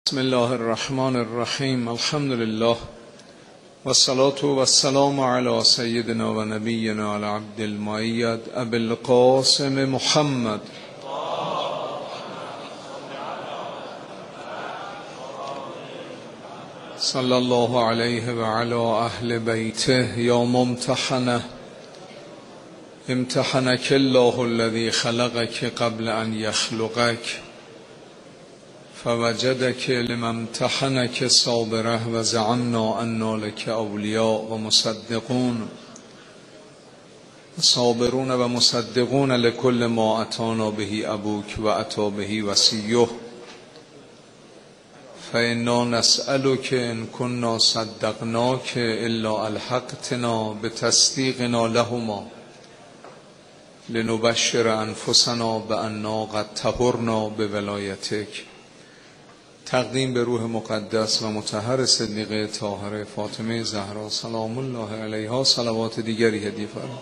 بسم الله الرحمن الرحیم. الحمد لله والصلاة والسلام على سيدنا و نبینا العبد المؤید ابی القاسم محمد صلی الله علیه و علی اهل بیته. یا ممتحنه امتحنک الله الذی خلقک قبل ان یخلقک فوجدک لما امتحنک صابره و زعمنا انا لک اولیاء و مصدقون صابرون و مصدقون لكل ما اتانا به ابوک و اتی به وصیه فانا نسألک ان كنا صدقناک الا الحقتنا بتصدیقنا لهما لنبشر انفسنا بأننا قد طهرنا بولایتک. تقدیم به روح مقدس و مطهر صدیقه طاهره فاطمه زهرا سلام الله علیها صلوات دیگری هدیه فرمایید.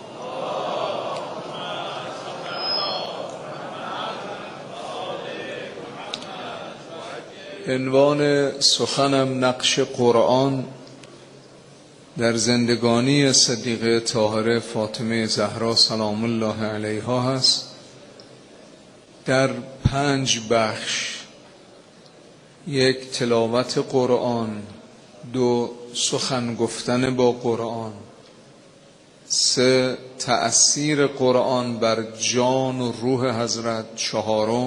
عنوان سخنم نقش قرآن در زندگانی صدیقه طاهره فاطمه زهرا سلام الله علیها هست. در 5 بخش: 1 تلاوت قرآن، 2 سخن گفتن با قرآن، 3 تأثیر قرآن بر جان و روح حضرت، 4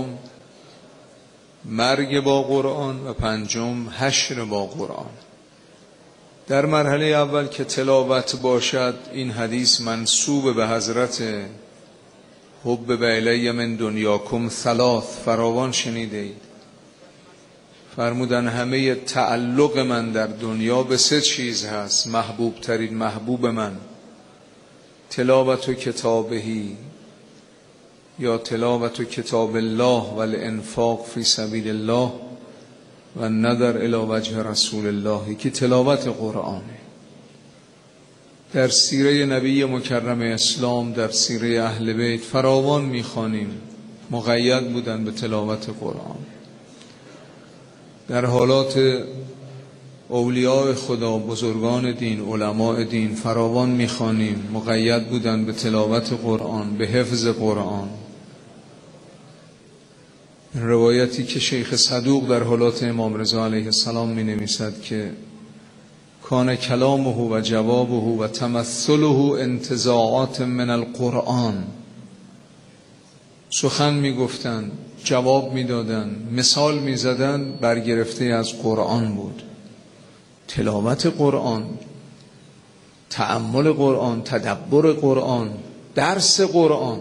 مرگ با قرآن و 5 حشر با قرآن. در مرحله اول که تلاوت باشد، این حدیث منسوب به حضرت حب الی من دنیاکم 3 فراوان شنیده اید. فرمودن همه تعلق من در دنیا به 3 چیز هست. محبوب ترین محبوب من تلاوت و کتابهی یا تلاوت و کتاب الله و الانفاق فی سبیل الله و نظر الی وجه رسول الله که تلاوت قرآنه. در سیره نبی مکرم اسلام، در سیره اهل بیت فراوان میخوانیم مقید بودن به تلاوت قرآن. در حالات اولیاء خدا، بزرگان دین، علماء دین فراوان میخوانیم مقید بودن به تلاوت قرآن، به حفظ قرآن. روایتی که شیخ صدوق در حالات امام رضا علیه السلام می نویسد که کان کلامه و جوابه و تمثله انتزاعات من القرآن. سخن می گفتن، جواب می دادن، مثال می زدن، برگرفته از قرآن بود. تلاوت قرآن، تأمل قرآن، تدبر قرآن، درس قرآن.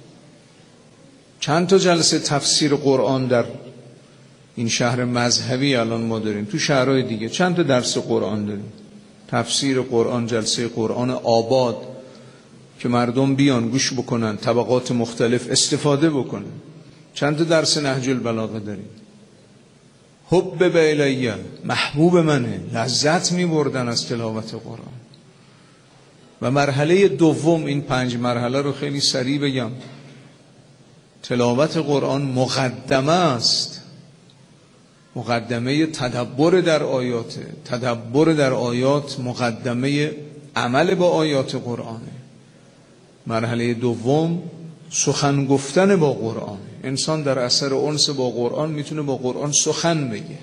چند تا جلسه تفسیر قرآن در این شهر مذهبی الان ما داریم، تو شهرهای دیگه چند تا درس قرآن داریم. تفسیر قرآن، جلسه قرآن آباد که مردم بیان گوش بکنن، طبقات مختلف استفاده بکنن. چند تا درس نهج البلاغه داریم. حب الیه، محبوب منه، لذت می بردن از تلاوت قرآن. و مرحله دوم، این 5 مرحله رو خیلی سریع بگم. تلاوت قرآن مقدمه است، مقدمه تدبر در آیات. تدبر در آیات مقدمه عمل با آیات قرآنه. مرحله دوم سخن گفتن با قرآن. انسان در اثر انس با قرآن میتونه با قرآن سخن بگه.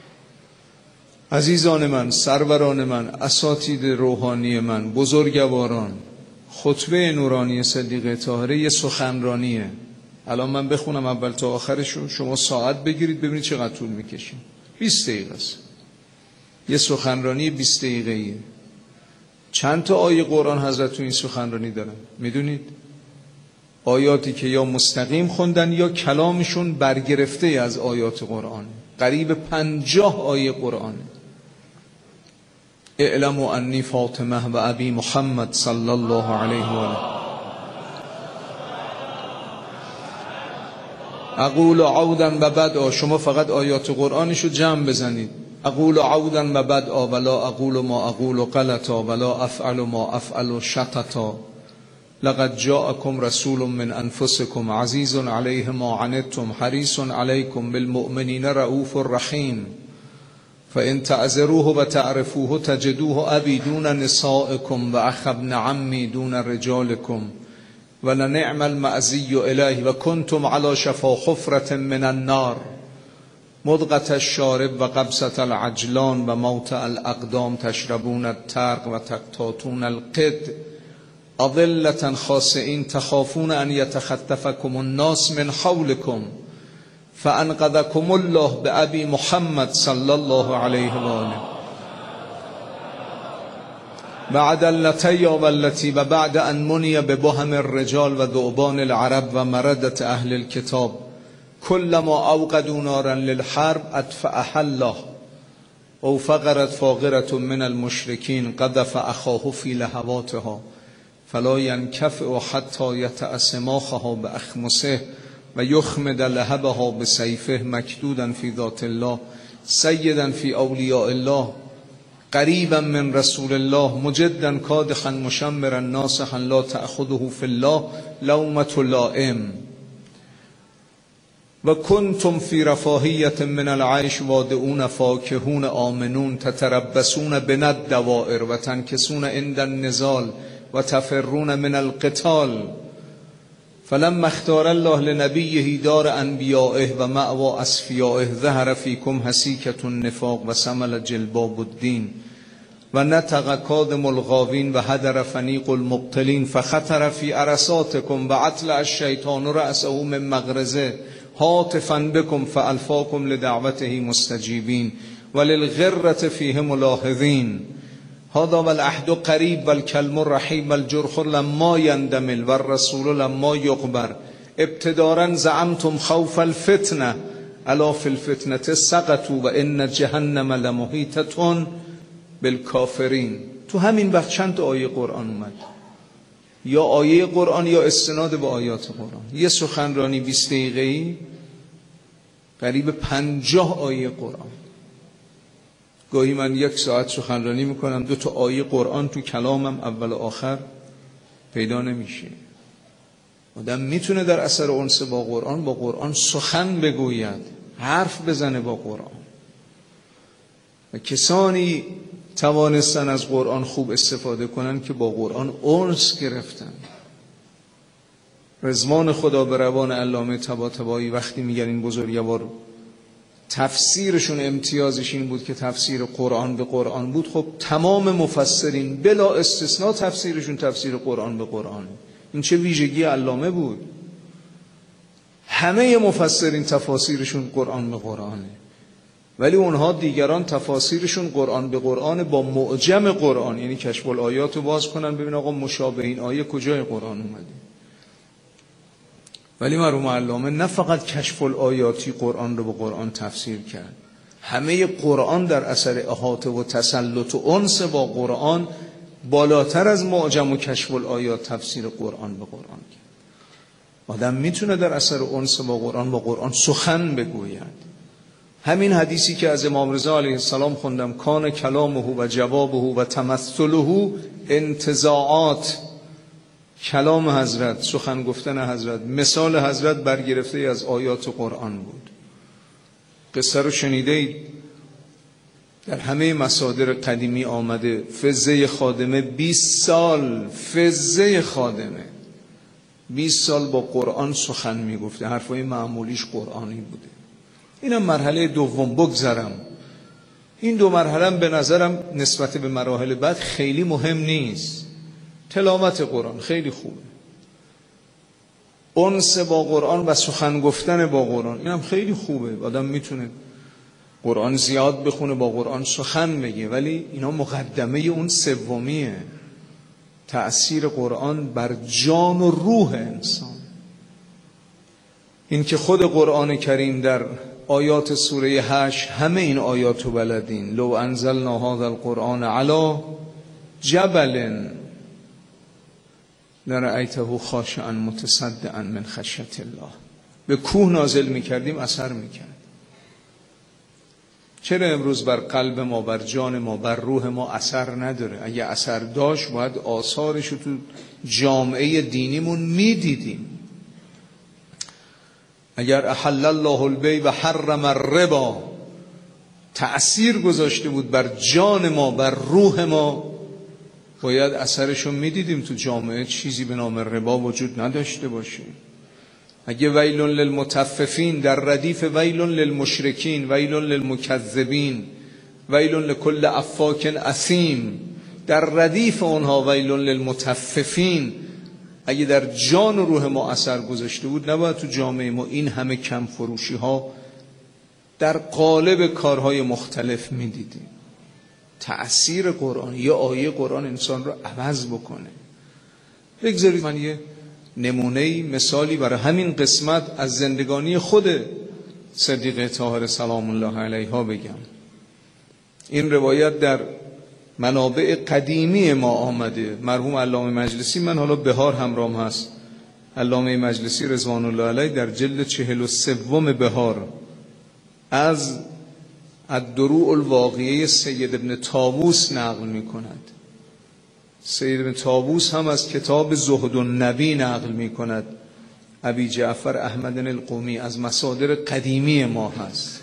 عزیزان من، سروران من، اساتید روحانی من، بزرگواران، خطبه نورانی صدیقه طاهره یه سخنرانیه. الان من بخونم اول تا آخرشو، شما ساعت بگیرید ببینید چقدر طول میکشه. 20 دقیقه است. یه سخنرانی 20 دقیقه‌ایه. چند تا آیه قرآن حضرت تو این سخنرانی دارن میدونید؟ آیاتی که یا مستقیم خوندن یا کلامشون برگرفته از آیات قرآن. قریب 50 آیه قرآن. اعلموا انی فاطمه و ابی محمد صلی الله علیه و آله. اقول عودا و بدء. شما فقط آیات قرآنشو جمع بزنید. اقول عودا و بدء ولا اقول ما اقول غلطا ولا افعل ما افعل شططا. لقد جاءكم رسول من انفسكم عزيز عليه ما عنتم حريص عليكم بالمؤمنين رؤوف رحيم فإن تعذروه و تعرفوه تجدوه أبي دون نسائكم و أخ ابن عمی دون رجالكم و لنعم المعزی الیه و کنتم على شفا حفرة من النار مضغة الشارب و قبضة العجلان و موطئ الأقدام تشربون الترق و تقتاتون القد أضلة خاسئين تخافون أن يتخطفكم الناس من حولكم فأنقذكم الله بأبي محمد صلى الله عليه وآله بعد اللتی واللتی و بعد أن منی ببهم الرجال و ذؤبان العرب و مردة أهل الكتاب كلما أوقدوا نارا للحرب أطفأها الله او فقرت فاقرة من المشركين قذف أخاه في لهواتها فلا ينكفئ حتى يتأسماخها بأخمسه و یخمد لهبها بسیفه مکدودا فی ذات الله سیدا فی اولیاء الله قریبا من رسول الله مجدا کادخا مشمرا ناصحا لا تأخذه فی الله لومة لائم و کنتم فی رفاهیة من العیش وادعون فاکهون آمنون تتربصون بنا الدوائر و تنکسون عند النزال و تفرون من القتال فلما اختار الله لنبیه دار انبیائه و مأوى اصفیائه ظهر فیکم حسیکة النفاق و سمل جلباب الدین و نطق کادم الغاوین و هدر فنیق المبطلین فخطر فی عرصاتکم و اطلع الشیطان رأسه من مغرزه هاتفا بكم فالفاكم لدعوته مستجیبین وللغرة فیه ملاحظین هذا والعهد قریب والکلم الرحیم والجرح لما یندمل والرسول لما یقبر ابتدارا زعمتم خوف الفتنه الا فی الفتنه سقطوا و ان جهنم لمحیطة بالکافرین. تو همین وقت چند آیه قرآن اومد، یا آیه قرآن یا استناد به آیات قرآن. یه سخنرانی 20 دقیقه‌ای قریب 50 آیه قرآن. گاهی من 1 ساعت سخنرانی میکنم 2 تا آیه قرآن تو کلامم اول و آخر پیدا نمیشه. آدم میتونه در اثر انس با قرآن سخن بگوید، حرف بزنه با قرآن. و کسانی توانستن از قرآن خوب استفاده کنن که با قرآن انس گرفتن. رضوان خدا به روان علامه طباطبایی وقتی میگن این بزرگوار تفسیرشون امتیازش این بود که تفسیر قرآن به قرآن بود، خب تمام مفسرین بلا استثناء تفسیرشون تفسیر قرآن به قرآن. این چه ویژگی علامه بود. همه مفسرین تفاسیرشون قرآن به قرآنه، ولی اونها دیگران تفاسیرشون قرآن به قرآن با معجم قرآن، یعنی کشف الآیات رو باز کنن ببین آقا مشابه این آیه کجای قرآن اومده. ولی مرحوم علامه نه فقط کشف الآیاتی قرآن رو به قرآن تفسیر کرد، همه قرآن در اثر احاطه و تسلط و انس با قرآن بالاتر از معجم و کشف الآیات تفسیر قرآن به قرآن کرد. آدم میتونه در اثر انس با قرآن سخن بگوید. همین حدیثی که از امام رضا علیه السلام خوندم، کان کلامه و جوابه و تمثله انتزاعات، کلام حضرت، سخن گفتن حضرت، مثال حضرت برگرفته از آیات قرآن بود. قصه رو شنیدید؟ در همه مصادر قدیمی آمده. فزه خادمه 20 سال، فزه خادمه 20 سال با قرآن سخن میگفته، حرفای معمولیش قرآنی بوده. اینم مرحله دوم. بگذرم این 2 مرحله به نظرم نسبت به مراحل بعد خیلی مهم نیست. تلاوت قرآن خیلی خوبه، انس با قرآن و سخن گفتن با قرآن اینم خیلی خوبه. آدم میتونه قرآن زیاد بخونه، با قرآن سخن بگه، ولی اینا مقدمه اون سومیه، تأثیر قرآن بر جان و روح انسان. این که خود قرآن کریم در آیات سوره 8 همه این آیاتو بلدین. لو انزلنا هذا القرآن علی جبل لرأیته خاشعا متصدعا من خشیت الله. به کوه نازل میکردیم اثر میکرد. چرا امروز بر قلب ما، بر جان ما، بر روح ما اثر نداره؟ اگه اثر داشت باید آثارشو تو جامعه دینیمون میدیدیم. اگر احل الله البیع و حرم الربا، تأثیر گذاشته بود بر جان ما، بر روح ما، باید اثرشو میدیدیم تو جامعه. چیزی به نام ربا وجود نداشته باشه. اگه ویل للمطففین در ردیف ویل للمشرکین، ویل للمکذبین، ویل لکل افاک اثیم، در ردیف اونها ویل للمطففین، اگه در جان و روح ما اثر گذاشته بود، نباید تو جامعه ما این همه کم فروشی ها در قالب کارهای مختلف میدیدیم. تأثیر قرآن، یه آیه قرآن انسان رو عوض بکنه. بگذارید من یه نمونه مثالی برای همین قسمت از زندگانی خود صدیقه طاهره سلام الله علیها بگم. این روایت در منابع قدیمی ما آمده. مرحوم علامه مجلسی، من حالا بهار همراهم هست، علامه مجلسی رضوان الله علیه در جلد 43 بهار از الدروع الواقعه سید ابن طاووس نقل می کند. سید ابن طاووس هم از کتاب زهد النبی نقل می کند. ابی جعفر احمد القومی از مصادر قدیمی ما هست.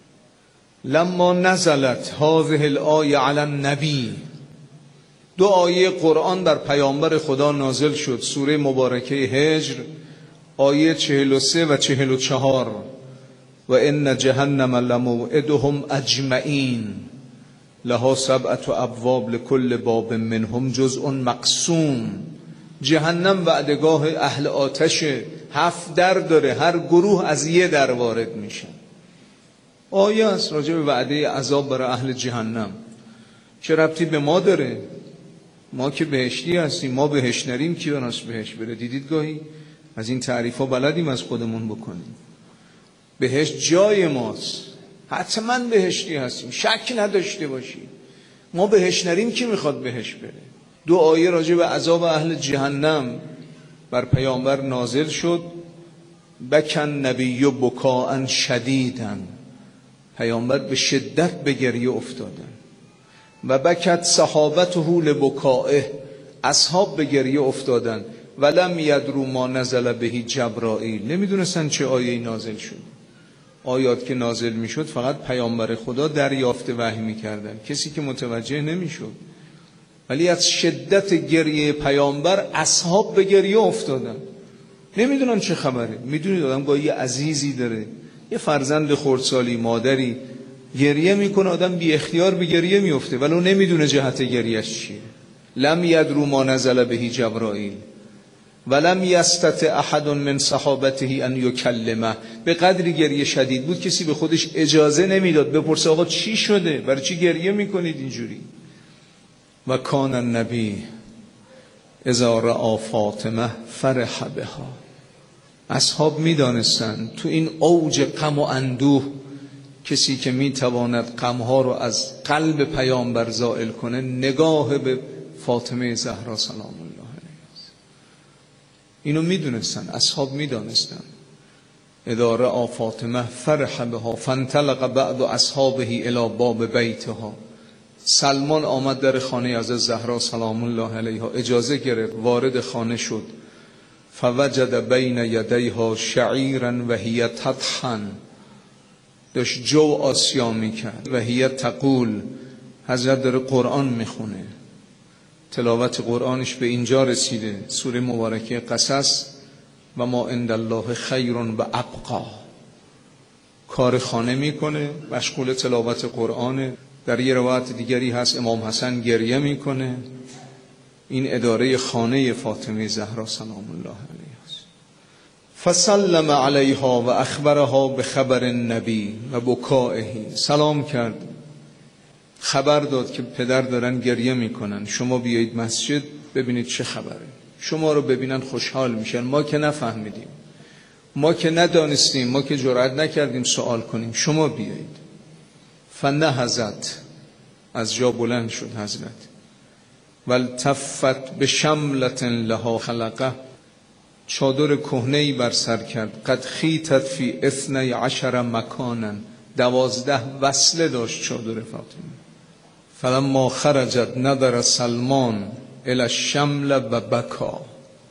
لما نزلت هذه الآیه علی النبی، دو آیه قرآن بر پیامبر خدا نازل شد. سوره مبارکه هجر آیه 43 و 44. و ان جهنم لموعدهم اجمعین لها 7 ابواب لكل باب منهم جزء مقسوم. جهنم وعدگاه اهل آتشه، 7 در داره، هر گروه از یه در وارد میشن. آیه است راجع به وعده عذاب برای اهل جهنم. چه ربطی به ما داره؟ ما که بهشتی هستیم، ما بهش نریم کی بناس بهش بره؟ دیدید گاهی از این تعریف ها بلدیم از خودمون بکنیم. بهشت جای ماست، حتما بهشتی هستیم، شک نداشته باشیم. ما بهش نریم کی میخواد بهش بره؟ دو آیه راجع به عذاب اهل جهنم بر پیامبر نازل شد. بکن نبی بکاء شدیدا، پیامبر به شدت به گریه افتادن. و بکت صحابته لبکائه، اصحاب به گریه افتادن. ولم یدروا ما نزل بهی جبرائیل، نمیدونستن چه آیه نازل شد. آیات که نازل میشد فقط پیامبر خدا دریافت وحی میکردن، کسی که متوجه نمیشد. ولی از شدت گریه پیامبر اصحاب به گریه افتادن، نمیدونن چه خبره. میدونید آدم گاهی یه عزیزی داره، یه فرزند خردسالی، مادری گریه میکنه، آدم بی اختیار به گریه میفته ولو نمیدونه جهت گریهش چیه. لم یدروا ما نزل بهی جبرائیل ولم یستطع احد من صحابته ان یکلمه. به قدری گریه شدید بود کسی به خودش اجازه نمیداد بپرسه آقا چی شده، برای چی گریه میکنید اینجوری. و کان النبی اذا رأى فاطمه فرح بها. اصحاب میدانستند تو این اوج غم و اندوه کسی که میتواند غمها رو از قلب پیامبر زائل کنه نگاه به فاطمه زهرا سلام الله علیها. اینو میدونستن، اصحاب میدانستن. اذا رأى فاطمه فرح بها فانطلق بعض اصحابه الی باب بیتها. سلمان آمد در خانه از زهرا سلام الله علیها، اجازه گرفت، وارد خانه شد. فوجد بین یدیها شعیرا و هی تطحن، داشت جو آسیا میکرد. و هی تقول، حضرت داره قرآن میخونه، تلاوت قرآنش به اینجا رسیده. سوره مبارکه قصص و ما عند الله خیر و ابقا. کار خانه میکنه، مشغول تلاوت قرآنه. در یه روایت دیگری هست امام حسن گریه میکنه. این اداره خانه فاطمه زهرا سلام الله علیها است. فسلم علیها و اخبرها به خبر النبی و بکائه. سلام کرد، خبر داد که پدر دارن گریه میکنن، شما بیایید مسجد ببینید چه خبره. شما رو ببینن خوشحال میشن. ما که نفهمیدیم، ما که ندانستیم، ما که جرأت نکردیم سوال کنیم، شما بیایید. فنهضت، از جا بلند شد حضرت. والتفت به شملت لها خلقه، چادر کهنه‌ای بر سر کرد. قد خیتت فی 12 مکانا، 12 وصله داشت چادر فاطمه. فلما خرجت نظر سلمان الی الشمل و بکا.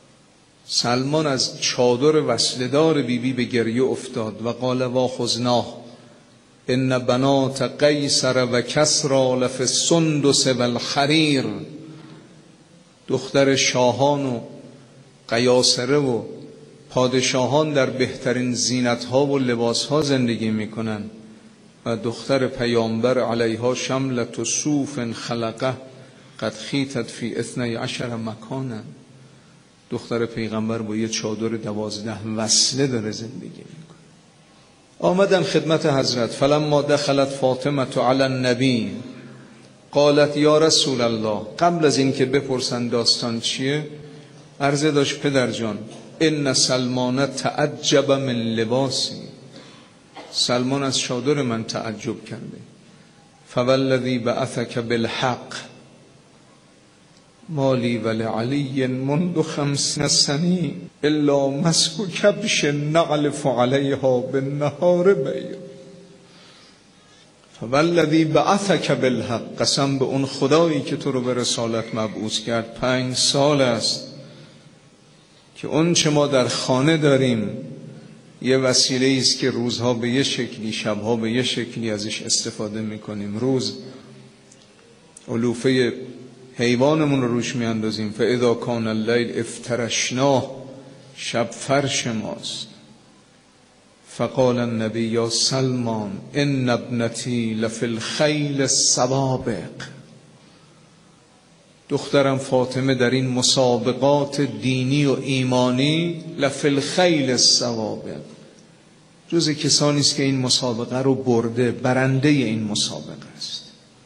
سلمان از چادر وصله دار بیبی به گریه افتاد و قال واخذناه ان بنات قیصر و کسری لفی السندس و الحریر، دختر شاهان و قیاصره و پادشاهان در بهترین زینت‌ها و لباس‌ها زندگی می‌کنن و دختر پیامبر علیها شملة صوف خلقه قد خیطت فی 12 مکانا، دختر پیغمبر با یه چادر 12 وصله داره زندگی میکنه. آمدن خدمت حضرت. فلما دخلت فاطمه علی النبی قالت یا رسول الله، قبل از این که بپرسن داستان چیه عرضه داشت پدر جان ان سلمان تعجب من لباسی، سلمان از چادر من تعجب کرده. فوالذی بعثک بالحق مالی ولعلی منذ 50 سنه الا مسک کبش نعلف علیها بالنهار بیا. فوالذی بعثک بالحق، قسم به اون خدایی که تو رو به رسالت مبعوث کرد 5 سال است که اون چه ما در خانه داریم یه وسیله است که روزها به یه شکلی شبها به یه شکلی ازش استفاده میکنیم. روز علوفه حیوانمون رو روش میاندازیم. فاذا کان اللیل افترشناه، شب فرش ماست. فقال النبی یا سلمان ان ابنتی لفی الخیل السوابق، دخترم فاطمه در این مسابقات دینی و ایمانی لفی الخیل السوابق، جز کسانی است که این مسابقه رو برده، برنده این مسابقه است.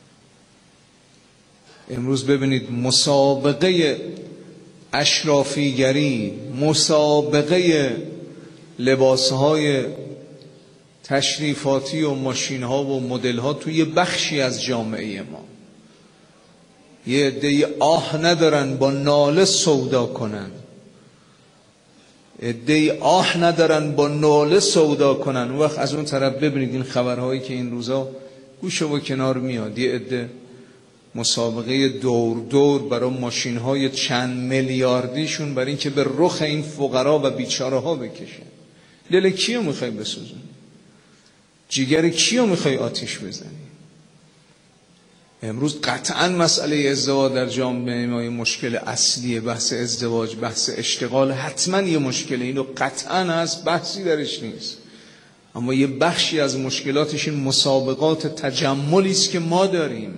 امروز ببینید مسابقه اشرافیگری، مسابقه لباسهای تشریفاتی و ماشینها و مدلها توی بخشی از جامعه ما. یه عده‌ای آه ندارن با ناله سودا کنن، عده‌ای آه ندارن با ناله سودا کنن. اون وقت از اون طرف ببینید این خبرهایی که این روزا گوشه و کنار میاد، یه عده مسابقه دور دور برای ماشین‌های چند میلیاردیشون برای اینکه به رخ این فقرا و بیچاره ها بکشن. دل کیو میخوای بسوزونی؟ جیگر کیو میخوای آتیش بزنی؟ امروز قطعا مسئله ازدواج در جامعه ما مشکل اصلیه. بحث ازدواج، بحث اشتغال حتما یه مشکله، اینو قطعا هست، بحثی درش نیست. اما یه بخشی از مشکلاتش این مسابقات تجملی است که ما داریم.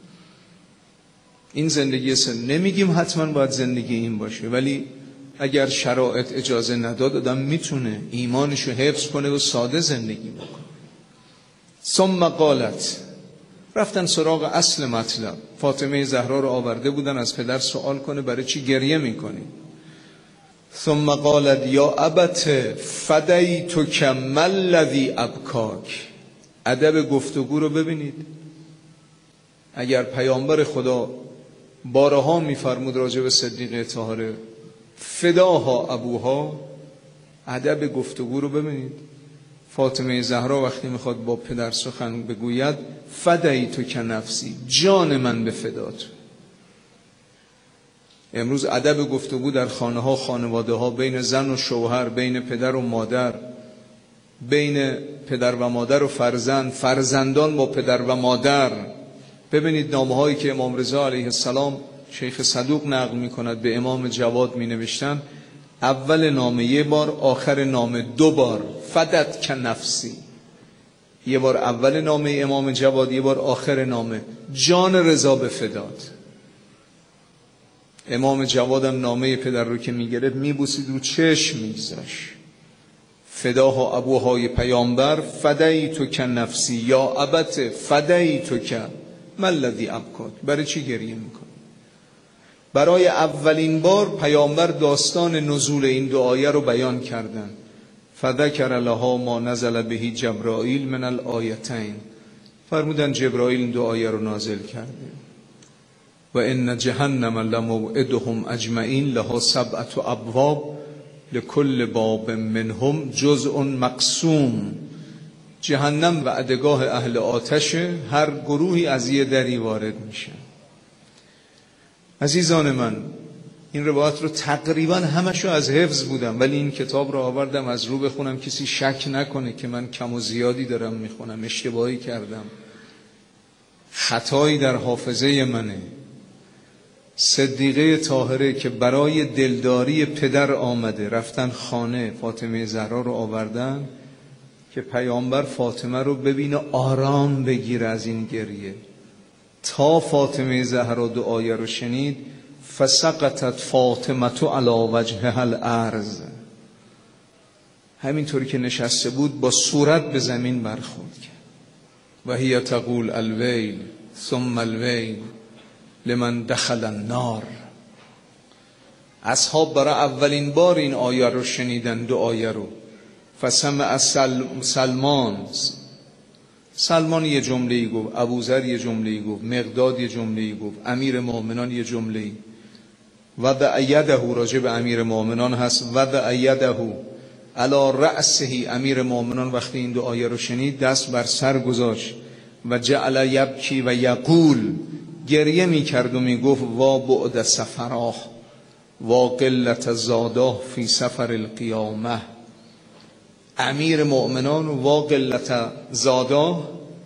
این زندگی نمیگیم حتما باید زندگی این باشه، ولی اگر شرایط اجازه نداد آدم میتونه ایمانشو حفظ کنه و ساده زندگی بکنه. ثم قالت، رفتن سراغ اصل مطلب. فاطمه زهرا رو آورده بودن از پدر سوال کنه برای چی گریه میکنی. ثم قالت یا ابت فدیتک ما الذی ابکاک. ادب گفتگو رو ببینید. اگر پیامبر خدا بارها میفرمود راجع به صدیقه طاهره فداها ابوها، ادب گفتگو رو ببینید. فاطمه زهرا وقتی میخواد با پدر سخن بگوید فدیتک نفسی، جان من به فدات. امروز ادب گفتگو در خانه ها، خانواده ها، بین زن و شوهر، بین پدر و مادر، بین پدر و مادر و فرزند، فرزندان با پدر و مادر. ببینید نامه هایی که امام رضا علیه السلام شیخ صدوق نقل می کند به امام جواد می نوشتن. اول نامه 1 بار، آخر نامه 2 بار. فدت که نفسی، 1 بار اول نامه امام جواد، 1 بار آخر نامه. جان رضا به فدات. امام جوادم نامه پدر رو که می گرفت می بوسید رو چشم می گذاشت. فداها ابوهای پیامبر فدیتک نفسی یا ابت فدیتک ما الذی ابکاک. برای چی گریه میکنی؟ برای اولین بار پیامبر داستان نزول این دو آیه رو بیان کردن. فذکر لها ما نزل به جبرائیل من الآیتین. فرمودن جبرائیل این 2 آیه رو نازل کرده. و ان جهنم لموعدهم اجمعین لها 7 ابواب لكل باب منهم جزء مقسوم. جهنم وعدگاه اهل آتشه، هر گروهی از یه دری وارد میشه. عزیزان من، این روایات رو تقریبا همشو از حفظ بودم، ولی این کتاب رو آوردم از رو بخونم کسی شک نکنه که من کم و زیادی دارم میخونم، اشتباهی کردم، خطایی در حافظه منه. صدیقه طاهره که برای دلداری پدر آمده، رفتن خانه فاطمه زهرا رو آوردن که پیامبر فاطمه رو ببینه آرام بگیره از این گریه. تا فاطمه زهرا دعای رو شنید، فسقطت فاطمه علی وجهها الارض، همینطوری که نشسته بود با صورت به زمین برخورد کرد. و هی تقول الویل ثم الویل لمن دخل النار. اصحاب برای اولین بار این آیه رو شنیدن، دو آیه رو. فسمع سلمان یه جمله‌ای گفت، ابوذر یه جمله‌ای گفت، مقداد یه جمله‌ای گفت، امیر مومنان یه جمله‌ای. وضع یده، راجع به امیر مومنان هست، وضع یده علی رأسه. امیر مومنان وقتی این دو آیه رو شنید دست بر سر گذاشت و جعل یبکی و یقول، گریه می کرد و می گفت وا بعد سفراه وا قلت زاداه فی سفر القیامه. امیر مؤمنان وا قلت زاداه،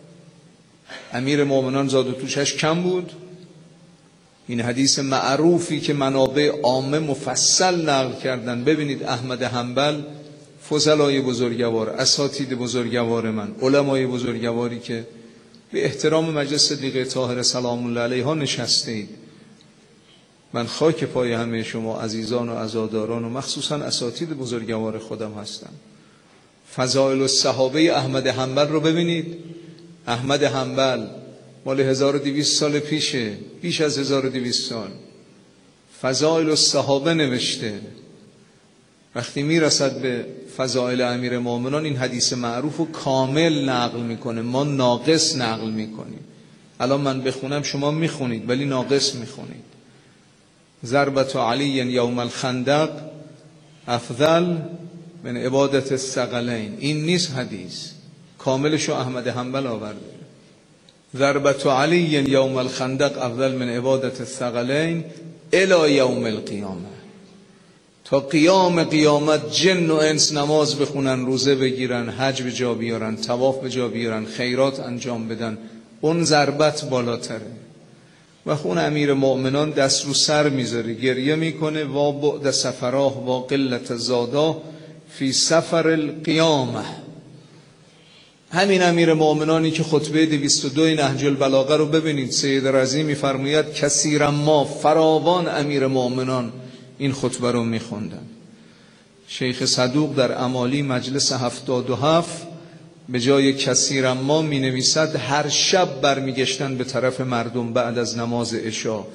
امیر مؤمنان زاد و توشش کم بود. این حدیث معروفی که منابع عامه مفصل نقل کردن. ببینید احمد حنبل، فضلای بزرگوار، اساتید بزرگوار من، علمای بزرگواری که به احترام مجلس صدیقه طاهره سلام الله علیها نشسته اید، من خاک پای همه شما عزیزان و عزاداران و مخصوصا اساتید بزرگوار خودم هستم. فضائل الصحابه احمد حنبل رو ببینید. احمد حنبل مال 1200 سال پیشه، بیش از 1200 سال. فضائل الصحابه نوشته. وقتی میرسد به فضائل امیر مومنان این حدیث معروف رو کامل نقل میکنه، ما ناقص نقل میکنیم. الان من بخونم شما میخونید ولی ناقص میخونید. ضربت علی یوم الخندق افضل من عبادت الثقلین. این نیست حدیث، کاملشو احمد حنبل آورده. ضربت علی یوم الخندق افضل من عبادت الثقلین الی یوم القیامه. تا قیام قیامت جن و انس نماز بخونن، روزه بگیرن، حج به جا بیارن، طواف به جا بیارن، خیرات انجام بدن، اون ضربت بالاتره. و خون امیر مؤمنان دست رو سر میذاره، گریه میکنه وا بعد سفراه وا قلت زادا فی سفر القیامه. همین امیر مؤمنانی که خطبه 202 نهج البلاغه رو ببینید، سید رضی میفرماید کثیرا ما، فراوان امیر مؤمنان این خطبه رو میخوندن. شیخ صدوق در امالی مجلس 77 به جای کثیرا ما می نویسد هر شب برمیگشتن به طرف مردم بعد از نماز عشا.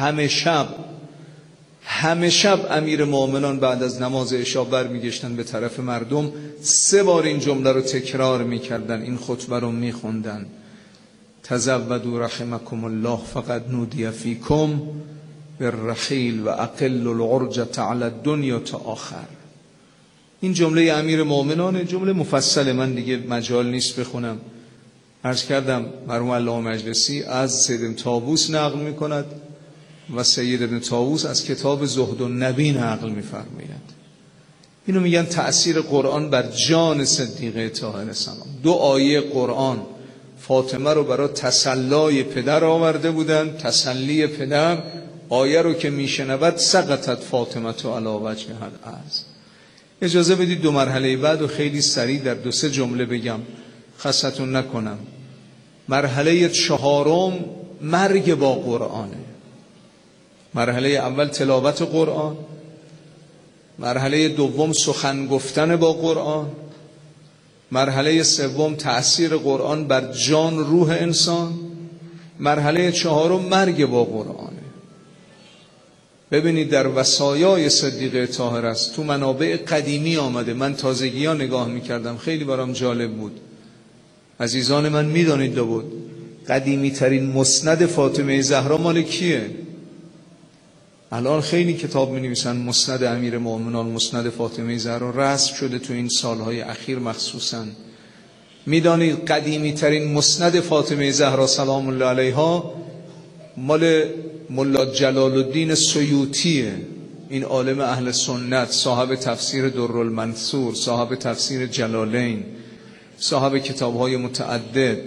همه شب امیر مومنان بعد از نماز عشا برمیگشتن به طرف مردم، 3 بار این جمله رو تکرار میکردن، این خطبه رو میخوندن. تزودوا رحمکم الله فقد نودی فیکم بالرحیل و اقل العرجة علی الدنیا تا آخر. این جمله امیر مومنان جمله مفصل، من دیگه مجال نیست بخونم. عرض کردم مرحوم علامه مجلسی از سید ابن طاووس نقل میکند و سید ابن طاووس از کتاب زهد النبی نقل میفرماید. اینو میگن تأثیر قرآن بر جان صدیقه طاهره سلام. 2 آیه قرآن فاطمه رو برای تسلای پدر آورده بودن، تسلی پدر. آیه رو که میشنود سقطت فاطمه تو علی وجهها الارض. اجازه بدید 2 مرحله بعد و خیلی سریع در 2-3 جمله بگم، خستتون نکنم. مرحله 4 مرگ با قرآنه. مرحله اول تلاوت قرآن، مرحله 2 سخن گفتن با قرآن، مرحله 3 تأثیر قرآن بر جان روح انسان، مرحله 4 مرگ با قرآنه. ببینید در وصایای صدیقه طاهره است، تو منابع قدیمی آمده. من تازگی ها نگاه میکردم، خیلی برام جالب بود. عزیزان من میدانید بود قدیمی ترین مسند فاطمه زهرا مال کیه؟ الان خیلی کتاب می نویسن مسند امیر مومنان، مسند فاطمه زهرا رسم شده تو این سالهای اخیر مخصوصا. میدانید قدیمی ترین مسند فاطمه زهرا سلام الله علیها مال ملا جلال الدین سیوطیه. این عالم اهل سنت، صاحب تفسیر درالمنثور، صاحب تفسیر جلالین، صاحب کتاب‌های متعدد،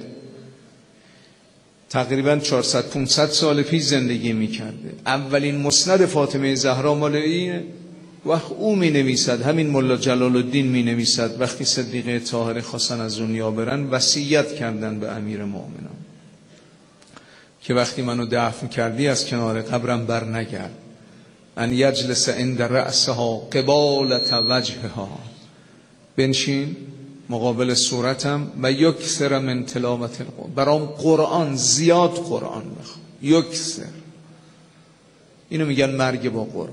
تقریباً 400-500 سال پیش زندگی می‌کرده. اولین مسند فاطمه زهرا مال اینه. وقت او می‌نویسد، همین ملا جلال الدین می‌نویسد وقتی صدیقه طاهره خواستن از دنیا برن وصیت کردن به امیر مومنان که وقتی منو دفن کردی از کنار قبرم بر نگرد، ان یجلس عند رأسها قبالة وجهها، بنشین مقابل صورتم و یکثر من تلاوت القرآن، برام قرآن زیاد قرآن بخون، یکثر. اینو میگن مرگ با قرآن.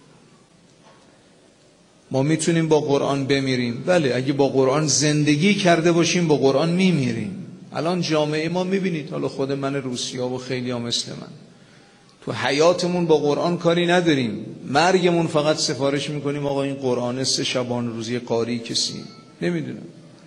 ما میتونیم با قرآن بمیریم، بله اگه با قرآن زندگی کرده باشیم با قرآن میمیریم. الان جامعه ما میبینید، حالا خود من روسیا و خیلی ها مثل من، تو حیاتمون با قرآن کاری نداریم، مرگمون فقط سفارش میکنیم آقا این قرآن 3 شبانه روزی قاری کسی نمیدونم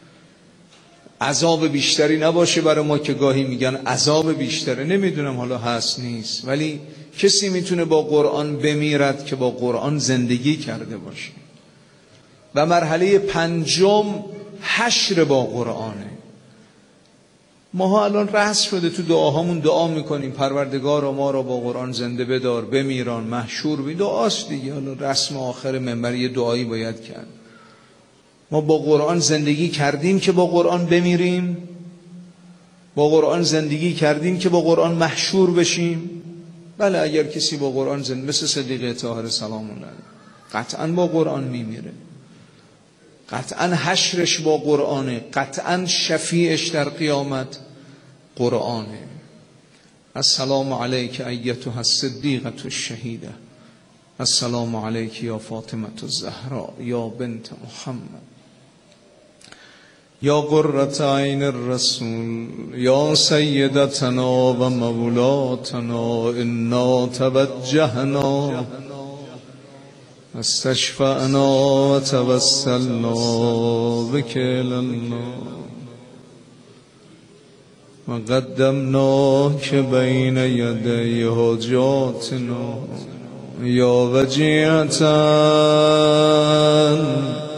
عذاب بیشتری نباشه برای ما که گاهی میگن عذاب بیشتره، نمیدونم حالا هست نیست، ولی کسی میتونه با قرآن بمیرد که با قرآن زندگی کرده باشه. و مرحله 5 حشر با قرآنه. ماها الان رسم شده تو دعاهامون دعا میکنیم پروردگار ما را با قرآن زنده بدار، بمیران، محشور بی، دعاست دیگه. حالا رسم آخر منبر یه دعایی باید کرد. ما با قرآن زندگی کردیم که با قرآن بمیریم؟ با قرآن زندگی کردیم که با قرآن محشور بشیم؟ بله اگر کسی با قرآن زندگی، مثل صدیقه طاهره سلام الله علیه، قطعا با قرآن میمیره، قطعا حشرش با قرآنه، قطعا شفیعش در قیامت قرآنه. السلام علیک ایتها الصدیقة الشهیده، السلام علیک یا فاطمة الزهراء یا بنت محمد، یا قرة عین الرسول، یا سیدتنا و مولاتنا، انا توجهنا استشفعنا و توسلنا بك الی الله و قدمناک بین یدی حاجاتنا یا وجیهة